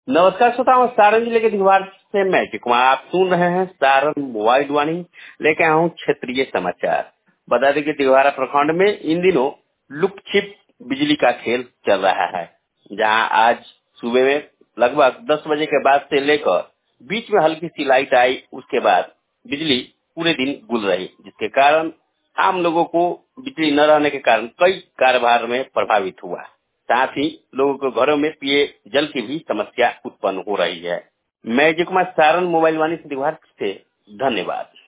नमस्कार श्रोताओं, सारण जिले के धिवार से मैं कुमार आप सुन रहे हैं सारण मोबाइल वाणी। लेके आया हूँ क्षेत्रीय समाचार। बता दें कि दिघवारा प्रखंड में इन दिनों लुक छिप बिजली का खेल चल रहा है, जहां आज सुबह में लगभग 10 बजे के बाद से लेकर बीच में हल्की सी लाइट आई। उसके बाद बिजली पूरे दिन गुल रही, जिसके कारण आम लोगों को बिजली न रहने के कारण कई कारोबार में प्रभावित हुआ। साथ ही लोगों को घरों में पिए जल की भी समस्या उत्पन्न हो रही है। मैं जी कुमार, सारण मोबाइल वाणी से दिघवार से, धन्यवाद।